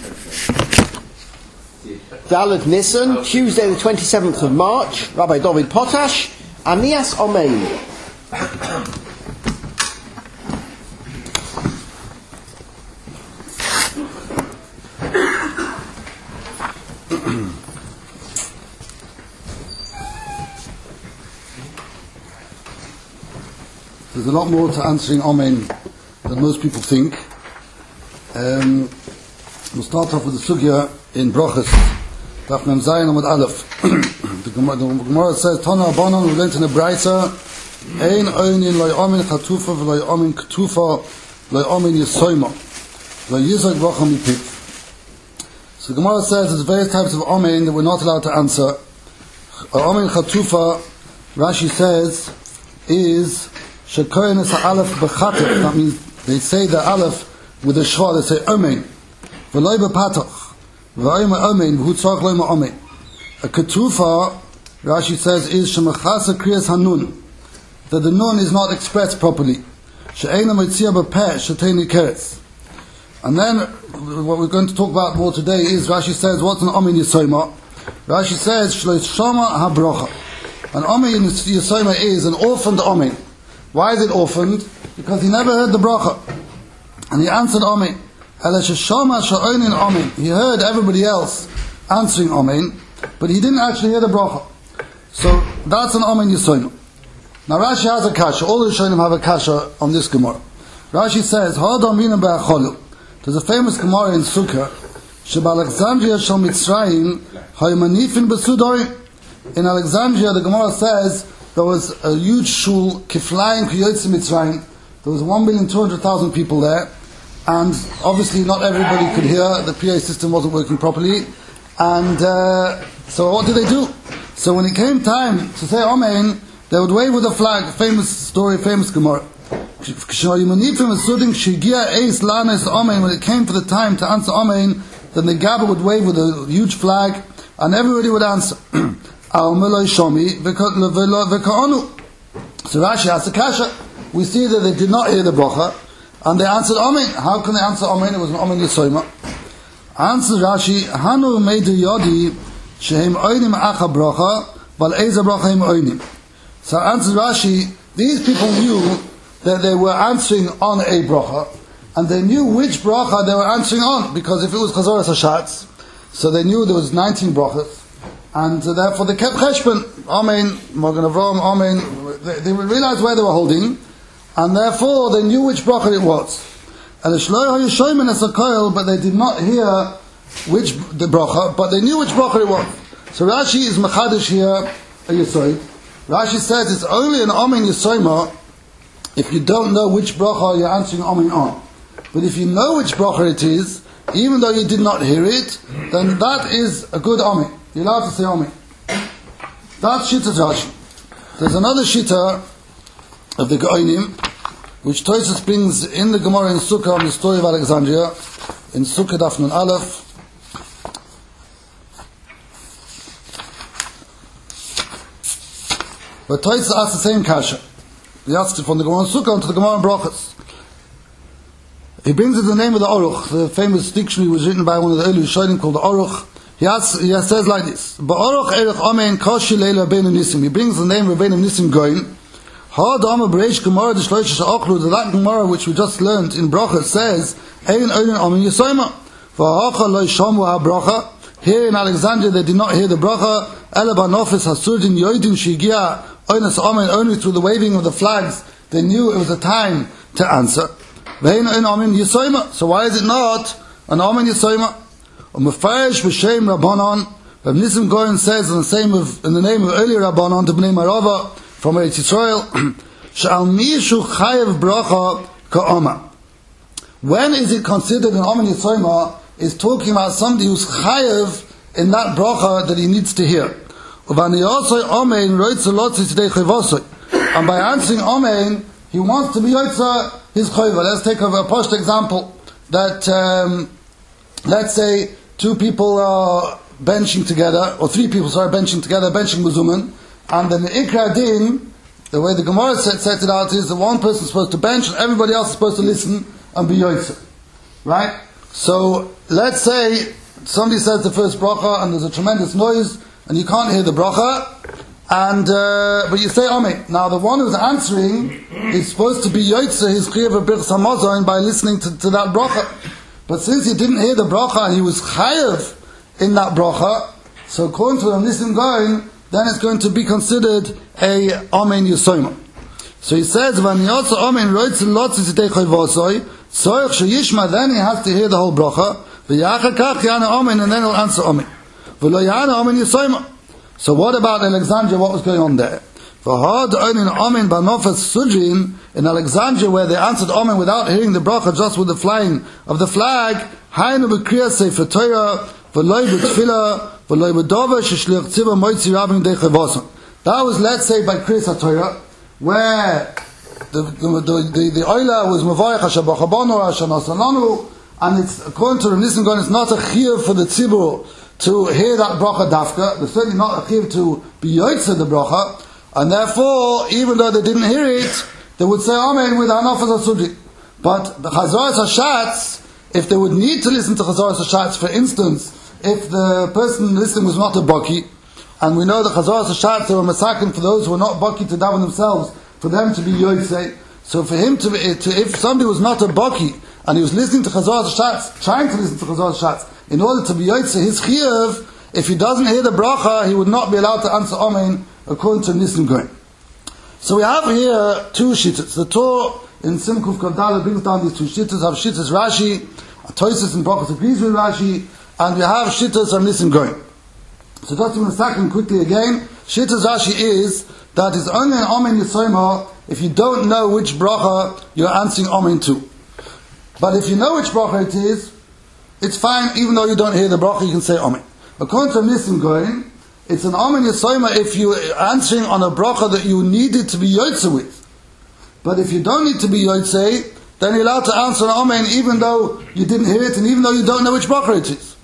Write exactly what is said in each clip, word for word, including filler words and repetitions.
Dalet Nisan, Tuesday the twenty-seventh of March, Rabbi David Potash, Anias Omein. There's a lot more to answering Amen than most people think. Um, we'll start off with the sugya in Brochus, Daf Mem Zayin Amud Aleph. The Gemara says, Tana Abanon, we learned in the Braisa, Ein Oinin Loi Amin Chatufa V'Loi Amin Ketufa Loi Amin Yesoima Loi Yizak Brocha Mipik. So the Gemara says there's various types of Amin that we're not allowed to answer. Amin Chatufa, Rashi says, is Shekoyin is Aleph B'Chatif. That means they say the Aleph with a Shva, they say Amin. V'Loi B'Patach. V'ayim Amin, v'hutzach loim Amin. A ketufa, Rashi says, is shemachasa kriyas hanun, that the nun is not expressed properly. She'eina mitzia b'peh she'teini keres. And then, what we're going to talk about more today is, Rashi says, what's an Amin Yisoima? Rashi says, shlo shama ha-brocha. An Amin Yisoima is an orphaned Amin. Why is it orphaned? Because he never heard the bracha. And he answered Amin. He heard everybody else answering Amen, but he didn't actually hear the bracha. So that's an Amen Yisoima. Now Rashi has a kasha. All the Rishonim have a kasha on this Gemara. Rashi says, there's a famous Gemara in Sukkah, Alexandria shel Mitzrayim haymanifin besudorim. In Alexandria, the Gemara says there was a huge shul, kiflayim kiyotzi Mitzrayim. There was one million two hundred thousand people there. And obviously not everybody could hear, the P A system wasn't working properly, and uh, so what did they do? So when it came time to say Amen, they would wave with a flag, famous story, famous Gemara. When it came for the time to answer Amen, then the Gabba would wave with a huge flag, and everybody would answer. So Rashi asked the kasha, we see that they did not hear the bracha, and they answered Amen. How can they answer Amen? It was an Amen Yisoima. Answer Rashi, Hanu meidu yodi shehem oinim acha bracha, val eza bracha hem oinim. So answer Rashi, these people knew that they were answering on a bracha, and they knew which bracha they were answering on, because if it was Chazoras Hashatz, so they knew there was nineteen brachas, and uh, therefore they kept cheshbon, Amen, Magen Avraham, Amen. They, they realized where they were holding, and therefore they knew which bracha it was. But they did not hear which the bracha, but they knew which bracha it was. So Rashi is machadish here a Yisoid. Rashi says it's only an Amen Yisoima if you don't know which bracha you're answering Amen on. But if you know which bracha it is, even though you did not hear it, then that is a good Amen. You're allowed to say Amen. That's Shita Rashi. There's another Shita of the Goinim, which Tosfos brings in the Gemara in Sukkah on the story of Alexandria, in Sukkah Daf Nun Aleph. But Tosfos asked the same kasha. He asked it from the Gemara in Sukkah to the Gemara in Brachos. He brings it in the name of the Aruch. The famous dictionary was written by one of the early Rishonim called the Aruch. He, asks, he says like this: Ba'aruch erech amen kashi leila Rabbeinu Nisim. He brings the name of Rabbeinu Nisim Goin. That Gemara which we just learned in Bracha says, here in Alexandria they did not hear the Bracha, only through the waving of the flags they knew it was a time to answer. So why is it not an Amen Yisoima? Rav Nisim Goyen says in the, same of, in the name of earlier Rabbanon to Bnei Marava from Eretz Yisrael, Sh'al mishu chayev bracha ka'oma. When is it considered an Amen Yisoima? Is talking about somebody who's chayev in that bracha that he needs to hear. And by answering Amen, he wants to be yotza his chayva. Let's take a, a post example that um, let's say two people are benching together, or three people, sorry, benching together, benching Muzuman, and then the Ikra Din, the way the Gemara set, set it out is that one person is supposed to bench and everybody else is supposed to listen and be Yotze. Right? So, let's say somebody says the first bracha and there's a tremendous noise and you can't hear the bracha, and uh, but you say Amen. Now the one who's answering is supposed to be Yotze his Chiyuv of Birchas Hamazon by listening to, to that bracha. But since he didn't hear the bracha and he was Chayav in that bracha, so according to the Nissim Goin, then it's going to be considered a Amen Yisoma. So he says, "When Yotze Amen Roitzin Lotzis Yitei Chayvosoi, Soich Sheyishma," then he has to hear the whole bracha. V'yachar kach yana Amen, and then he'll answer Amen. V'lo yana Amen Yisoma. So what about Alexandria? What was going on there? V'had Onin Amen Banofas Sudrin in Alexandria, where they answered Amen without hearing the bracha, just with the flying of the flag. Haynu b'kriyas Sefer Torah v'loy b'tfilah v'loy b'dova sheshliach tzibur moitzi rabbim dei chavoson. That was, let's say, by kriyas Torah, where the the the, the, the oila was mavayach hashabachabonu hashanasananu, and it's according to the Nissim Goin, it's not a chiyuv for the tzibur to hear that bracha dafka. There's certainly not a chiyuv to be yotze the bracha, and therefore, even though they didn't hear it, they would say Amen with anafas asudri. But the chazaras hashatz, if they would need to listen to chazaras hashatz, for instance, if the person listening was not a baki, and we know the chazaras hashatz, they were masakin for those who were not baki to daven themselves, for them to be yotze. So for him to, be, to if somebody was not a baki and he was listening to chazaras hashatz, trying to listen to chazaras hashatz, in order to be yotze his chiyuv, if he doesn't hear the bracha, he would not be allowed to answer Amen according to Nissim Goin. So we have here two shittas. The Torah in Simkuf Kavdala brings down these two shittas. Have shittas Rashi, Tosis and Brachos agrees with Rashi, and we have shittas of Nissim Goin. So just in a second, quickly again, shittas Rashi is that it's only an Amen Yisoma if you don't know which bracha you're answering Amen to. But if you know which bracha it is, it's fine, even though you don't hear the bracha, you can say Amen. According to Nissim Goin, it's an Amen Yisoma if you're answering on a bracha that you needed to be Yotze with. But if you don't need to be Yotze, then you're allowed to answer an Amen even though you didn't hear it and even though you don't know which bracha it is.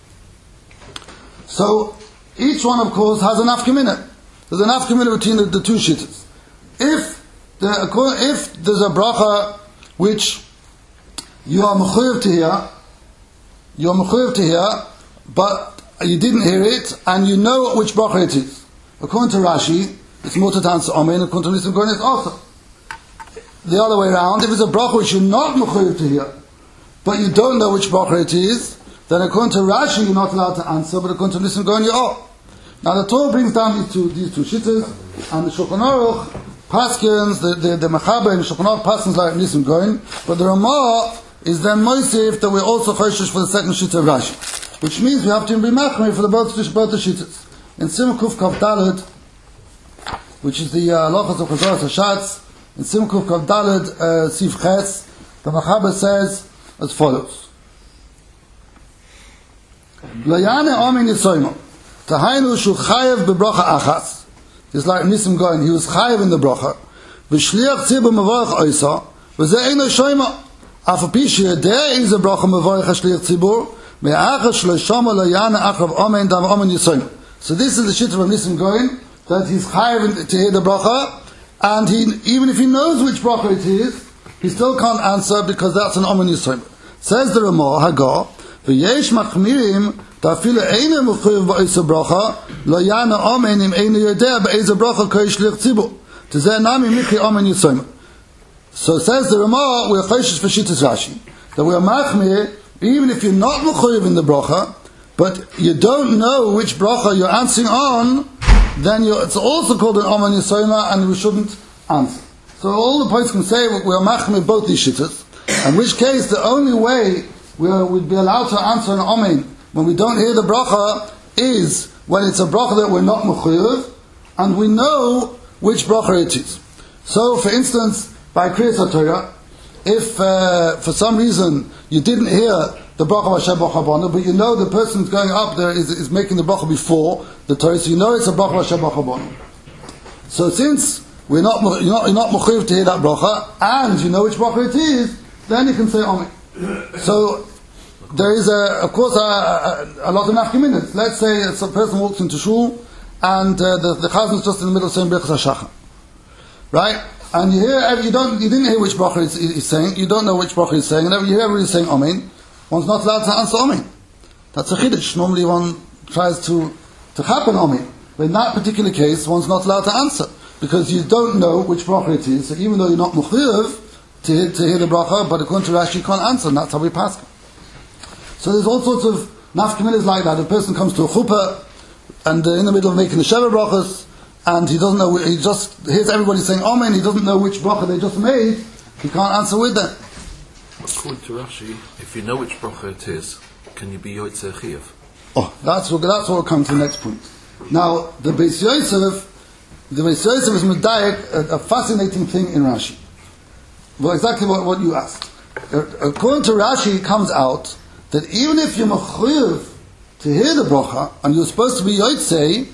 So, each one, of course, has an afkamina. There's an afkamina between the, the two shittas. If, the, if there's a bracha which you are mechuyev to hear, you are mechuyev to hear, but you didn't hear it, and you know which bracha it is. According to Rashi, it's more to answer Amen, according to Nissim Goin, it's also. The other way around, if it's a bracha which you're not mechuyev to hear, but you don't know which bracha it is, then according to Rashi, you're not allowed to answer, but according to Nissim Goin, you are. Now the Torah brings down these two, these two shittas, and the Shulchan Aruch, Paskins, the, the, the Mechaber and the Shulchan Aruch Paskins like Nissim Goin, but the Ramah is then Moisef that we're also choshesh for the second shitta of Rashi. Which means we have to be machmir for the both both the shittas. In Simkuf Kav Daled, which is the halachas uh, of chazaras hashatz, in Simkuf Kav Daled uh, Sif Ches, the Mechaber says as follows: Lo yana Amen Yisoma, Tahainu shu chayev bebracha achas. It's like Nissim Goin, he was chayev in the bracha. V'shliach tzibur mevorach oisa, v'zeh eino shoyma. Afapi sheyadeh is a bracha mevorach hashliach tzibur. So this is the shit of Nissim Goin, that he's chayav to hear the bracha, and he, even if he knows which bracha it is, he still can't answer because that's an Amen Yisoma. Says the Ramah Hagar, v'yesh machmirim ta'afilu einu mechuyev ba'isa bracha lo yana Amen im einu yodea ba'isa bracha ko'ishlich tzibur t'zeh nami michi Amen Yisoma. So says the Ramah, we're choshesh for shittas Rashi, that we are machmir even if you're not mechuyev in the bracha, but you don't know which bracha you're answering on, then you're, it's also called an Amen Yisoma, and we shouldn't answer. So all the points can say we are machmir both these shittas, in which case the only way we are, we'd be allowed to answer an Amen when we don't hear the bracha is when it's a bracha that we're not mechuyev, and we know which bracha it is. So, for instance, by Kriyas Torah, if uh, for some reason you didn't hear the bracha of Hashem B'chabana, but you know the person going up there is, is making the bracha before the Torah, so you know it's a bracha of Hashem B'chabana. So since we're not you're not, you're not mechuyev to hear that bracha, and you know which bracha it is, then you can say Amen. So there is a, of course, a, a, a lot of nafkaminot. Let's say a person walks into shul, and uh, the the chazan is just in the middle of saying Birchas HaShachar, right? And you hear, you don't, you didn't hear which bracha he's, he's saying, you don't know which bracha he's saying, and you hear everybody saying Amen, one's not allowed to answer Amen. That's a chiddush. Normally one tries to, to happen on it. But in that particular case, one's not allowed to answer. Because you don't know which bracha it is. So even though you're not mukhriv to hear, to hear the bracha, but according to Rashi you can't answer, and that's how we pass. So there's all sorts of nafkaminas like that. A person comes to a chuppah, and uh, in the middle of making the Sheva brachas, and he doesn't know, he just hears everybody saying Amen, he doesn't know which bracha they just made, he can't answer with them. According to Rashi, if you know which bracha it is, can you be Yotzei Chiyuv? Oh, that's what, that's what will come to the next point. Now, the Beis Yosef, the Beis Yosef is medayek, a, a fascinating thing in Rashi. Well, exactly what, what you asked. According to Rashi, it comes out that even if you're mechuyev to hear the bracha, and you're supposed to be Yotzei,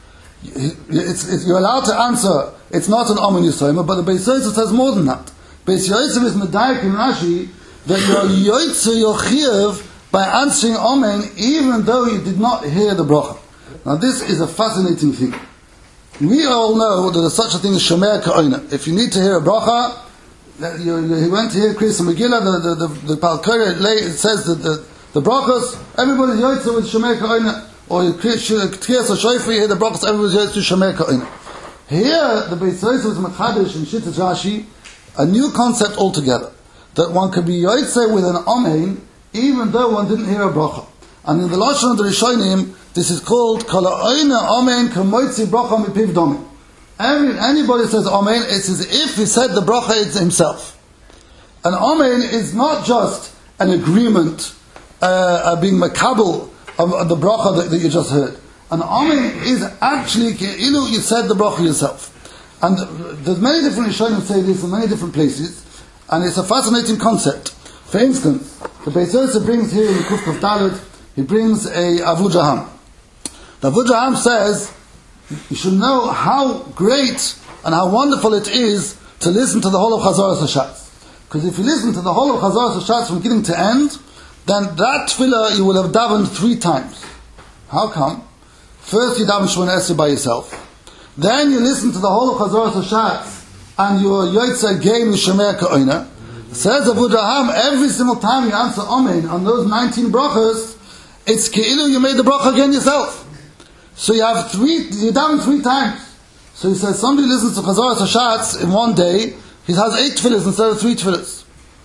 it's, it's, you're allowed to answer, it's not an Amen Yisrael, but the Beis Yosef says more than that. Beis Yosef is medayek in Rashi that you're Yotzei Yochiev by answering Amen even though you did not hear the bracha. Now this is a fascinating thing. We all know that there's such a thing as Shomer Ka'oina. If you need to hear a bracha, you, you, he went to hear Kriyas Megillah, the, the, the, the Palkari, it says that the, the brachas, everybody's Yotzei with Shomer Ka'oina. Or Kriyas HaShoifar, you hear the brachas, everybody's Yotzei with Shomer Ka'oina. Here, the Beis Yosef is Mechadish in Shittas Rashi, a new concept altogether. That one could be Yotzei with an Amen, even though one didn't hear a bracha. And in the Lashon of the Rishonim, this is called Kol ha'oina Amen k'moitzi bracha mipiv domin. Every anybody says Amen, it's as if he said the bracha it's himself. And Amen is not just an agreement, uh, uh, being makabel of, of the bracha that, that you just heard. An Amen is actually ki'ilu you said the bracha yourself. And there's many different Rishonim say this in many different places, and it's a fascinating concept. For instance, the Beis Yosef brings here in the Kuf Kuf Dalet, he brings a Avu Jaham. The Avu Jaham says, you should know how great and how wonderful it is to listen to the whole of Chazaras HaShatz. Because if you listen to the whole of Chazaras HaShatz from beginning to end, then that tefillah you will have davened three times. How come? First you daven Shemona Esrei by yourself. Then you listen to the whole of Chazaras HaShatz and you are Yotzei Gein Shomer Ka'oina. Says Avu Jaham, every single time you answer Amen on those nineteen brachas, it's Ke'ilu you made the bracha again yourself. So you have three, you daven three times. So he says, somebody listens to Chazaras HaShatz in one day, he has eight tefillahs instead of three tefillahs.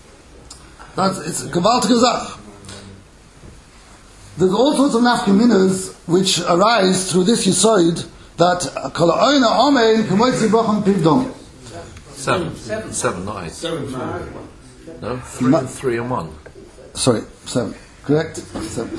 That's, it's a gewaltige Zach. There's all sorts of nafkaminas which arise through this yisoid that Kol ha'oina Amen k'moitzi bracha mipiv domin. Seven. Seven. Seven, not eight. Seven. No? Three, Ma- and three and one. Sorry, seven. Correct? Seven.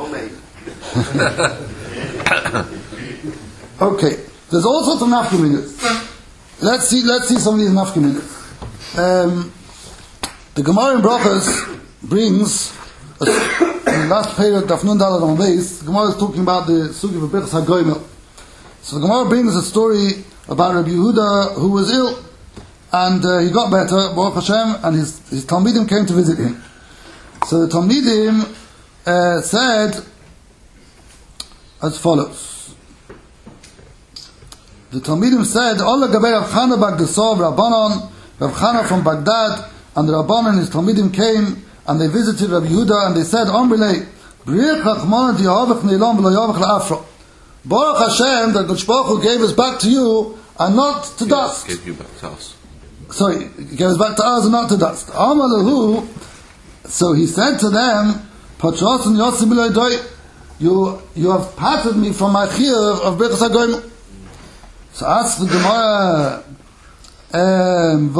Okay. There's all sorts of nafkaminas. Let's see, let's see some of these nafkaminas. Um, the Gemara in Brachas brings, a, in the last period, Daf Nun Daled on base, the Gemara is talking about the Sugi of Birchas HaGoymel. So the Gemara brings a story about Rabbi Yehuda who was ill. And uh, he got better, Baruch Hashem, and his, his Talmidim came to visit him. So the Talmidim uh, said as follows. The Talmidim said, Ola Gabei Rav Chana Bagdasov Rabbanon, Rav Chana from Baghdad, and the Rabbanon and his Talmidim came, and they visited Rabbi Yehuda, and they said, Omrile, B'rich Rachmana Diyahavach Neilam V'lo Yavach La'afro. Baruch Hashem, that God Baruch Hu gave us back to you, and not to dust. Gave you back to us. Sorry, he gave us back to us and not to dust. Amalahu, so he said to them, Patrosan Yossi B'loi Doi, you you have parted me from my chiyuv of Birchas HaGoymel. So asked the Gemara, um,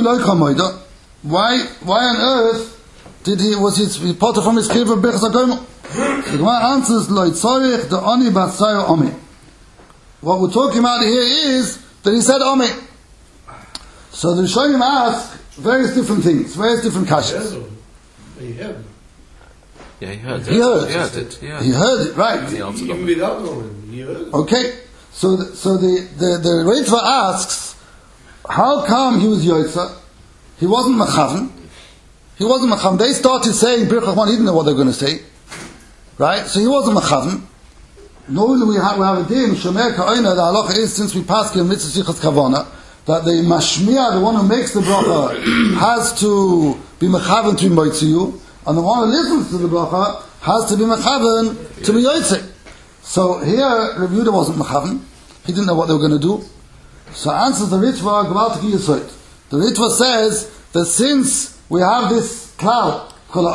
why why on earth did he was he, he parted from his chiyuv of Birchas HaGoymel? The Gemara answers, Lo Tzorich the Oni Basayo Omi. What we're talking about here is that he said Omi. So the Rishonim ask various different things, various different kashas. He heard. Yeah, he heard it. He heard. He heard it. Yeah. He heard it, right? He answered Even it. without knowing, he heard it. Okay. So, the, so the the the Ritva asks, how come he was Yotza? He wasn't Machavan. He wasn't Machavan. They started saying Birch Rahman. He didn't know what they were going to say, right? So he wasn't Machavan. Normally we have we have a din Shomer Ka'oina. The halacha is, since we pass the mitzvah sichas kavana, that the mashmiya, the one who makes the bracha, has to be mechavan to moitziyu, and the one who listens to the bracha has to be mechaven to be yotzei. So here, Rabbi Yehuda wasn't mechaven. He didn't know what they were going to do. So answers the Ritva, Gewaltiki Yisoid. The Ritva says that since we have this cloud, so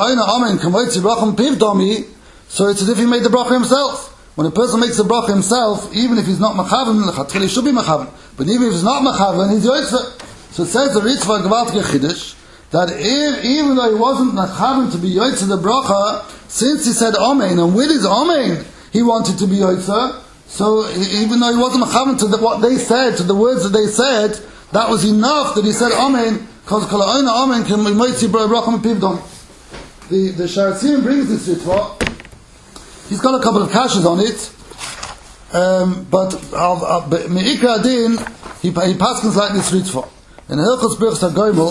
it's as if he made the bracha himself. When a person makes the bracha himself, even if he's not mechaven, he should be mechaven. But even if he's not mechaven, he's yotzei. So it says the Ritva, Gewaltiki Chiddush, that if, even though he wasn't mechaven to be yotzei the bracha, since he said amen, and with his amen, he wanted to be yotzei, so even though he wasn't mechaven to the, what they said, to the words that they said, that was enough that he said amen, because kol ha'oina amen can be moitzi bracha mepivdom. The the Sharatzim brings this ritva. He's got a couple of kashas on it, um, but me'ikra adin he he paskins like this ritva. In Hilchos Birchas HaGoimel,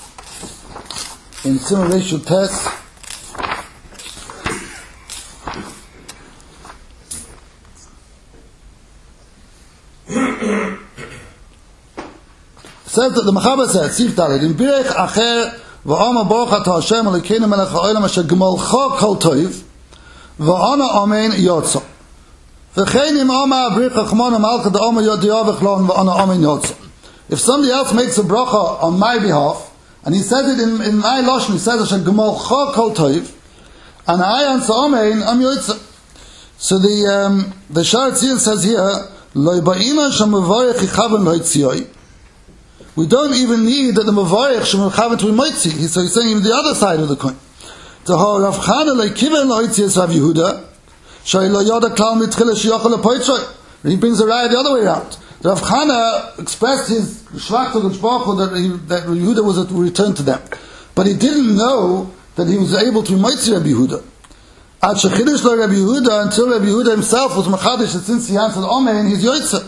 in Simon Reishu Tes, says that the Mechaber said, Sif Dalet, in Birech Acher v'Oma Baruch Atah Hashem Elokeinu Melech HaOlam Asher Gemalcha Kol Tov v'Ona Amen Yotza v'chein im Oma Abrich Achmon Malcha D'Oma Yodiyah v'Chlon v'Ona Amen Yotza. If somebody else makes a bracha on my behalf, and he says it in, in my Lashon, he says Asher Gemalcha Kol Tov, and I answer Amen, I'm Yotza. So the um, the Sharatzin says here, Lo Ba'ina Shem Mevarech Yichaven Lo Yitziyoi. We don't even need that the Mevarech should mechaven to be moitzi. So he's saying even the other side of the coin. To how Rav Chana lekiven loitzi es Rav Yehuda, shay lo yoda klal mitchila shiyochel lepoitzoi. He brings the raya the other way around. Rav Chana expressed his shvach to the Baruch that he, that Rav Yehuda was to return to them, but he didn't know that he was able to be moitzi Rav Yehuda. At shechidish lo Rav Yehuda, until Rav Yehuda himself was mechadish, that since he answered Amen, he's yotzei.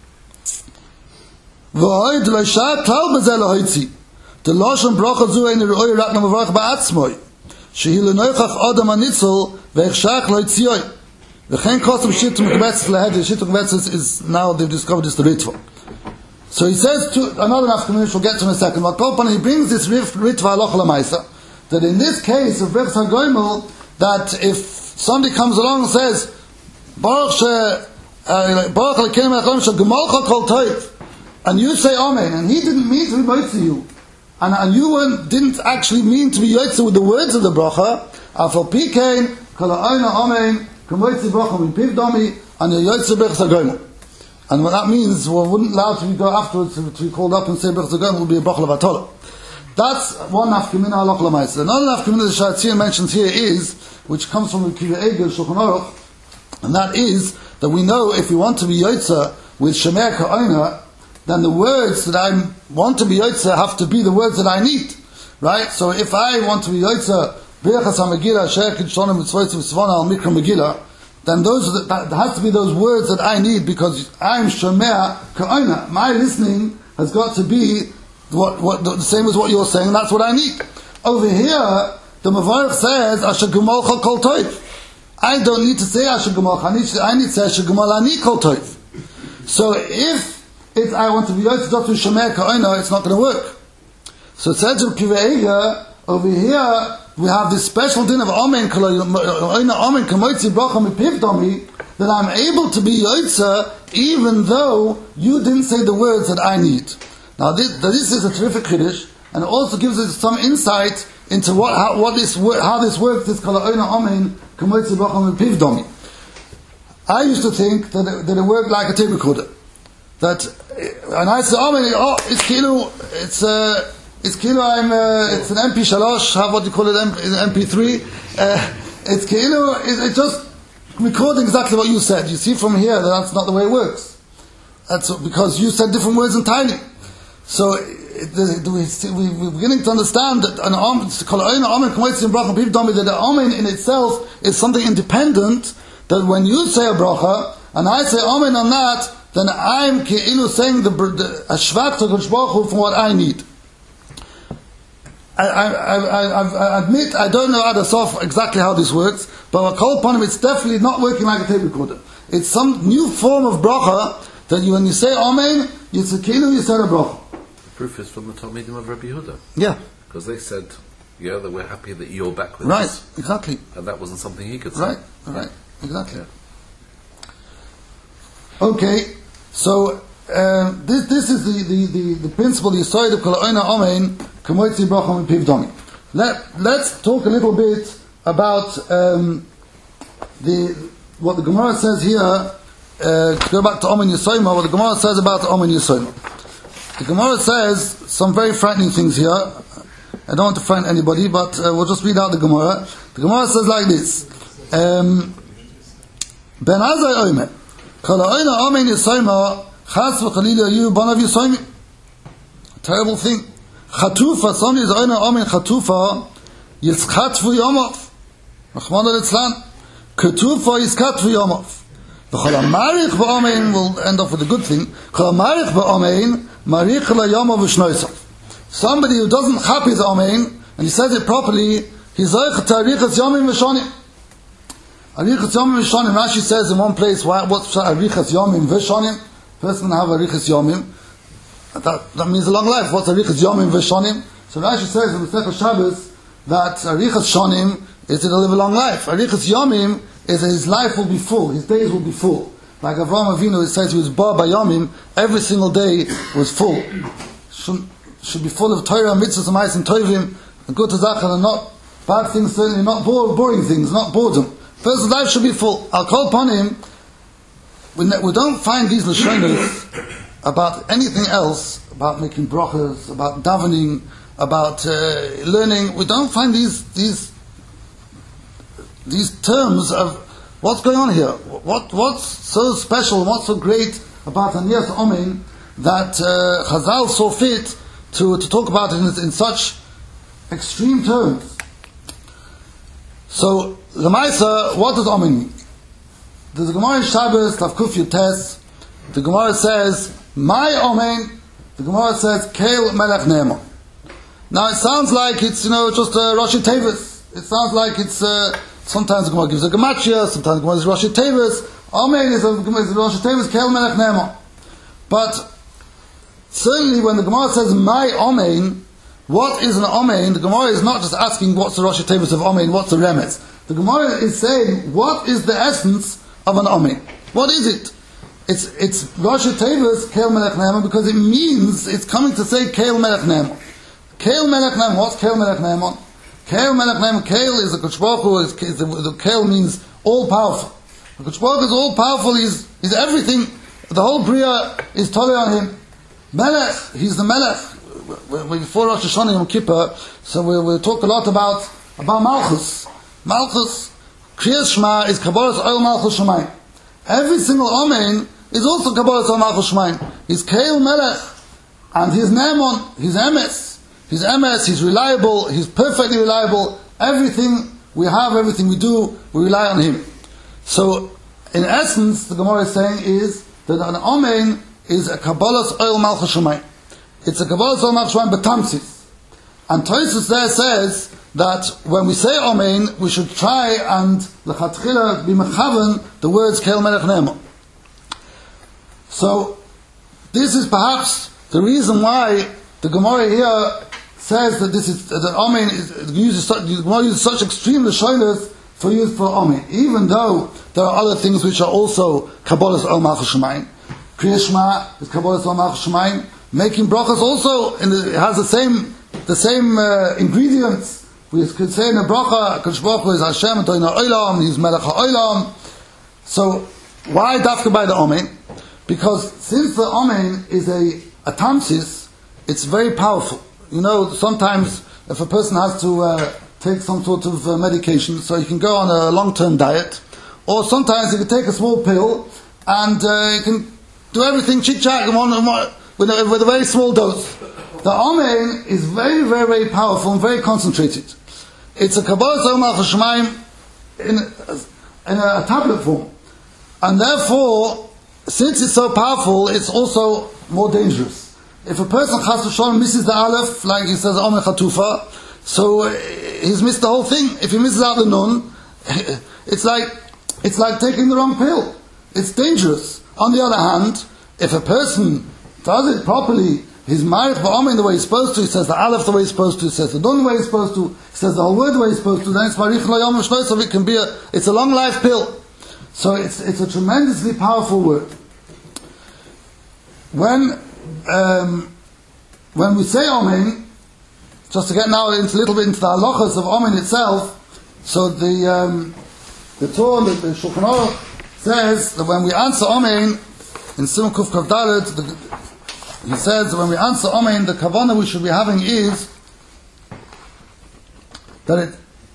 V'hoid l'shat klal b'zeh l'hoitzi. The lashon bracha zu ein roi rak namavarach ba'atzmoi. Shehi l'noichach adam anitzol v'echshach l'hoitzioi. V'chein kosem shit m'kbetz l'hed. Shit m'kbetz is, is now they've discovered this the ritva. So he says to another nafkamim, which we'll get to in a second. But he brings this ritva aloch l'maisa, that in this case of Birchas HaGoimel, that if somebody comes along and says Baruch she Baruch l'kenim echom she gemalcha kol toiv, and you say amen, and he didn't mean to be yotzei you, and, and you weren't, didn't actually mean to be yotzei with the words of the bracha, afal pikein kol ha'oina amen k'moitzi bracha mipivdomi, and you're yotzei Birchas HaGoimel. And what that means, we wouldn't allow to go afterwards to, to be called up and say Birchas HaGoimel will be a bracha levatolo. That's one nafkamina aloch l'maisa. Another nafkamina the Sharatzin mentions here is, which comes from the Kiva Egel Shulchan Aruch, and that is that we know if we want to be yotzei with shemer ka'oina, then the words that I want to be yotzei have to be the words that I need, right? So if I want to be yotzei Birchas HaMegillah She'er Kidshonim Mitzvot Mitzvona Al Mikra Megillah, then those that, that has to be those words that I need, because I'm shemer ka'oina. My listening has got to be what, what the same as what you're saying, and that's what I need. Over here, the Mevarech says Asher Gemalcha Kol Toiv. I don't need to say Asher Gemalcha. I need to, I need to say Asher Gemal Ani Kol Toiv. So if If I want to be yotzei just to shemer ka'oina, it's not going to work. So it says in Kiva Eiger, over here we have this special din of amen ka'oina amen k'moitzi bracha mipivdomi, that I'm able to be yotzei even though you didn't say the words that I need. Now this, this is a terrific chiddush, and it also gives us some insight into what how, what this how this works. This ka'oina amen k'moitzi bracha mipivdomi. I used to think that it, that it worked like a tape recorder. That, and I said, oh, oh it's kilo, it's uh, it's kilo. I'm, uh, it's an M P three. How what do you call it? M P three. Uh, it's kilo. It's, it's just recording exactly what you said. You see from here that that's not the way it works. That's because you said different words entirely. So it, the, the, we, we're beginning to understand that an amen, that the amen in itself is something independent. That when you say a bracha and I say amen on that, then I'm ke'ilu saying the ashvat to Kodesh Baruch Hu from what I need. I, I, I, I admit I don't know Ad Sof exactly how this works, but I call upon him, it's definitely not working like a tape recorder. It's some new form of bracha that you, when you say amen, you say ke'ilu, you say a bracha. The proof is from the Talmidim of Rabbi Yehuda. Yeah. Because they said Yeah, that we're happy that you're back with Right, us. exactly. And that wasn't something he could say. Right, right, exactly. Okay, so uh, this this is the, the, the, the principle, the side of Kol Oina Amen, Kamoitzi Bracham Piv Domi. Let, let's talk a little bit about um, the what the Gemara says here, uh, to go back to Omen Yisoma, what the Gemara says about Omen Yisoma. The Gemara says some very frightening things here. I don't want to frighten anybody, but uh, we'll just read out the Gemara. The Gemara says like this. Um, Ben Azai Omer, Kol Oina Omen Yisoma, Chas v'chalila yu banav Yisomi. Terrible thing. Chatufa, somebody is Oina Omen Chatufa, Yitzchatvu Yomov. Rachmana Litzlan. Ketufa Yitzchatvu Yomov. V'chol HaMarich B'Omein, will end off with a good thing. Chol HaMarich B'Omein, Marich LaYomov V'Shnoisav. Somebody who doesn't happy the Omein, and he says it properly, he's Zoich Ta'arichas Yomim V'Shonim. Arichas Yomim V'Shonim, Rashi says in one place, why, what's Arichas Yomim V'Shonim? Person have Arichas Yomim. That, that means a long life. What's Arichas Yomim V'Shonim? So Rashi says in the Sefer Shabbos that Arichas Shonim is to live a long life. Arichas Yomim is that his life will be full, his days will be full. Like Avraham Avinu, it says he was Ba Bayomim, every single day was full. Should, should be full of Torah, mitzvahs, and ma'asim tovim, and good tzedakah, and not bad things, certainly not boring things, not boredom. Person's life should be full. I'll call upon him. We, ne- we don't find these lashonos about anything else, about making brachas, about davening, about uh, learning. We don't find these these these terms of what's going on here. What what's so special? What's so great about Aniyas Omen that uh, Chazal saw fit to to talk about it in, in such extreme terms? So the Maisa, what does Omen mean? There's a Gemara in Shabbos, Tavkuf Yutes. The Gemara says, "My Omen." The Gemara says, "Keil Melech Ne'eman." Now it sounds like it's, you know, just a Rosh Tevis. It sounds like it's uh, sometimes the Gemara gives a Gematria, sometimes the Gemara is Rosh Tevis. Omen is a, is a Rosh Tevis, Keil Melech Ne'eman. But certainly when the Gemara says "My Omen," what is an Omen? The Gemara is not just asking what's the Rosh Tevis of Omen, what's the Remez. The Gemara is saying what is the essence of an Omen. What is it? It's it's Rosh Tevis Keil Melech Ne'eman because it means it's coming to say Keil Melech Ne'eman. Keil Melech Ne'eman. What's Keil Melech Ne'eman? Keil Melech Ne'eman. Keil is a Kodesh Baruch Hu. Is, is the, the Keil means all powerful. The Kodesh Baruch Hu is all powerful. He's he's everything. The whole Bria is totally on him. Melech. He's the Melech. We're before Rosh Hashanah Yom Kippur, so we'll, we'll talk a lot about about Malchus. Malchus. Kriyas Shema is Kabbalas Oil Malchus Shemayim. Every single Omen is also Kabbalas Oil Malchus Shemayim. He's Keil Melech, and he's Ne'eman, he's Emes. He's Emes, he's reliable, he's perfectly reliable. Everything we have, everything we do, we rely on him. So, in essence, the Gemara is saying is that an Omen is a Kabbalas Oil Malchus Shemayim. It's a Kabbalas Oil Malchus Shemayim Betamsis. And Tosfos there says that when we say Omen, we should try and lechatchila be mechaven the words Keil Melech Ne'eman. So this is perhaps the reason why the Gemara here says that this is that Omen is uses such, the Gemara uses such extreme lashonos for use for Omen, even though there are other things which are also Kabbalas Oil Malchus Shemayim. Kriyas Shema is Kabbalas Oil Malchus Shemayim. Making brachas also in the, it has the same the same uh, ingredients. We could say in a bracha, Kodesh Baruch Hu is Hashem, Toina Olam, He's Melech HaOlam. So, why dafka by the Omen? Because since the Omen is a, a tamsis, it's very powerful. You know, sometimes if a person has to uh, take some sort of uh, medication, so he can go on a long-term diet, or sometimes he can take a small pill, and uh, he can do everything chit-chat with a, with a very small dose. The Omen is very, very, very powerful and very concentrated. It's a Kabbalas Oil Malchus Shemayim in, in a, a tablet form. And therefore, since it's so powerful, it's also more dangerous. If a person Chas v'Shalom misses the Aleph, like he says Omen Chatufa, so he's missed the whole thing. If he misses out the Nun, it's like it's like taking the wrong pill. It's dangerous. On the other hand, if a person does it properly, he's married for Amen the way he's supposed to, he says the Aleph the way he's supposed to, he says the Nun the way he's supposed to, he says the whole word the way he's supposed to, then it's Marich Lo Yom Shlois, so it can be a, it's a long life pill. So it's, it's a tremendously powerful word. When, um, when we say Amen, just to get now into, a little bit into the halachas of Amen itself, so the, um, the Torah, the, the Shulchan Aruch says that when we answer Amen, in Simon Kuf Kav Dalet, he says that when we answer Amen, the kavanah we should be having is that it,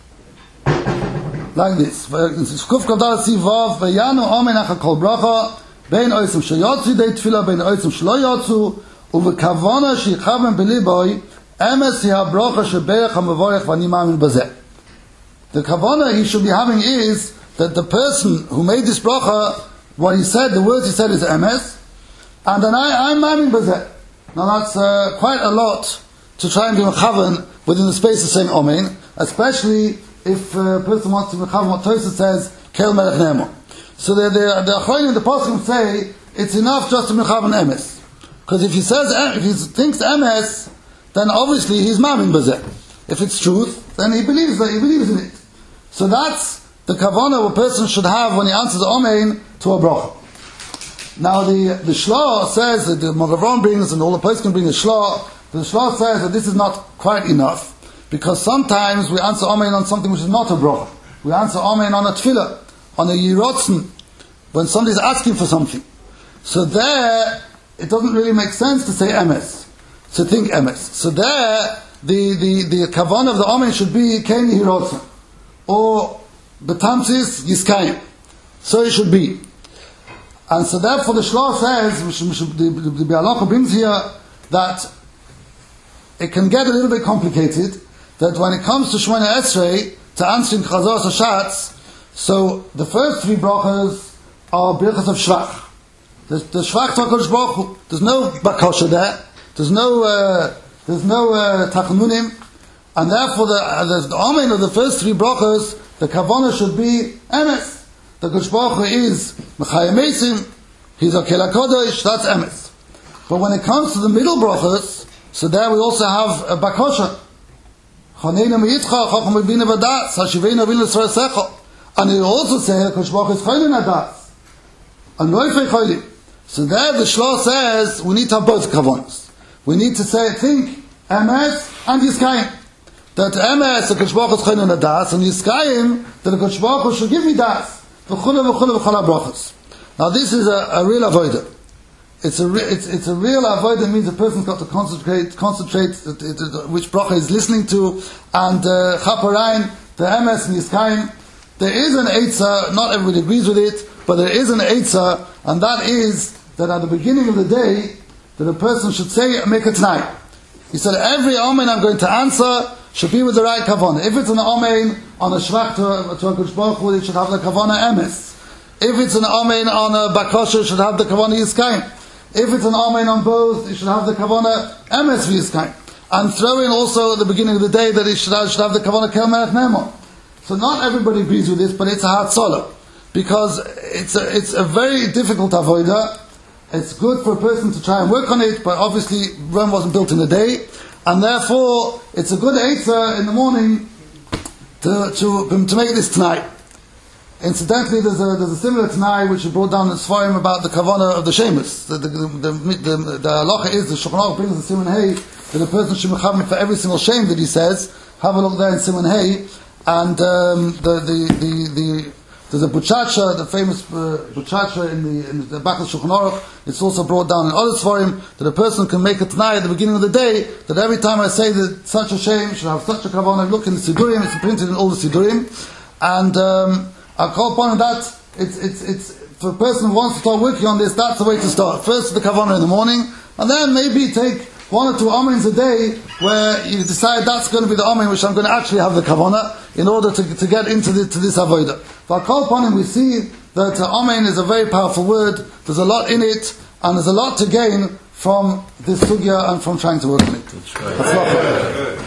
like this. Kuf Kav Dalet Si Vav, V'yanu Amen Acha Kol Bracha, Bein Oisim Sheyotzu Dei Tefillah, Bein Oisim Shlo Yotzu, U'v'kavanah Sheyichaven B'liboi, Emes Yeha Bracha Sheberech HaMavorech V'ani Ma'amin Bazeh. The kavanah he should be having is that the person who made this bracha, what he said, the words he said is emes, and then I, I'm ma'amin bazeh. Now that's uh, quite a lot to try and be mechavan within the space of saying amen, especially if a person wants to be mechavan what Tosfos says, kel melech nemo. So the the the achronim, the poskim say it's enough just to be mechavan emes, because if he says if he thinks emes, then obviously he's ma'amin bazeh. If it's truth, then he believes that he believes in it. So that's the kavanah a person should have when he answers Amen to a bracha. Now the the Shla says that the Magavron brings and all the poskim bring the Shla. The Shla says that this is not quite enough because sometimes we answer Amen on something which is not a bracha. We answer Amen on a tefillah, on a yirotzen, when somebody's asking for something. So there it doesn't really make sense to say emes, to think emes. So there the the the kavanah of the Amen should be kein yirotzen or Betamsis Yiskayim. So it should be. And so therefore the Shloh says, the, the, the Bialacha brings here, that it can get a little bit complicated, that when it comes to Shemona Esrei, to answering Chazor Hashatz, so the first three brachas are brachas of Shvach. The, the Shvach to HaKadosh Baruch Hu. There's no Bakosha there, there's no, uh, there's no uh, Tachanunim, and therefore the, uh, the, the Amen of the first three brachas, the kavanah should be emes. The Kodesh Baruch Hu is Mechayim Eisim, he's a Kel HaKodesh, that's emes. But when it comes to the middle brachas, so there we also have a bakosha. Choneinu Me'itcha, Chacham B'Bina V'Das, Hashiveinu Avinu L'Srei Secha. And he also says, the Kodesh Baruch Hu is Choneinu Adas, and Roifei Cholim. So there the Shloh says, we need to have both kavanahs. We need to say, think, emes and Yiskayim. That emes, the Kodesh Baruch Hu is Choneinu Adas, and Yiskayim, that the Kodesh Baruch Hu should give me das. V'chula v'chula v'chula brachas. Now this is a, a real avodah. It's a re, it's it's a real avodah. Means a person's got to concentrate concentrate it, it, it, which bracha he's listening to, and chaparayin, the emes and yiskayim. There is an eitzah. Not everybody agrees with it, but there is an eitzah, and that is that at the beginning of the day that a person should say make a t'nai. He said every amen I'm going to answer should be with the right kavanah. If it's an amen on a shvach to, to a Kodesh Baruch Hu, it should have the kavanah emes. If it's an amen on a bakosha, it should have the kavanah yiskayim. If it's an amen on both, it should have the kavanah emes v'yiskayim. And throw in also at the beginning of the day that it should have, should have the kavanah kel melech nemo. So not everybody agrees with this, but it's a hatzolah, because it's a, it's a very difficult avodah. It's good for a person to try and work on it, but obviously Rome wasn't built in a day. And therefore, it's a good eitzah in the morning to to, to make this tonight. Incidentally, there's a there's a similar tonight which is brought down in Sfarim about the kavanah of the shemus. The the the, the, the, the halacha is the Shulchan Aruch brings the Siman Hey that a person should mechavan for every single shame that he says. Have a look there in Siman Hey, and um, the the the the there's a buchacha, the famous uh, buchacha in the in the back of Shulchan Aruch. It's also brought down in other Sfarim that a person can make a t'nai at the beginning of the day, that every time I say that such a shame should have such a kavanah. Look in the Sidurim, it's printed in all the Sidurim, and um, I call upon that. It's it's it's for a person who wants to start working on this. That's the way to start. First the kavanah in the morning, and then maybe take one or two amens a day where you decide that's going to be the amen which I'm going to actually have the kavanah in order to to get into the, to this avodah. For I call upon him, we see that uh, amen is a very powerful word. There's a lot in it, and there's a lot to gain from this sugya and from trying to work on it.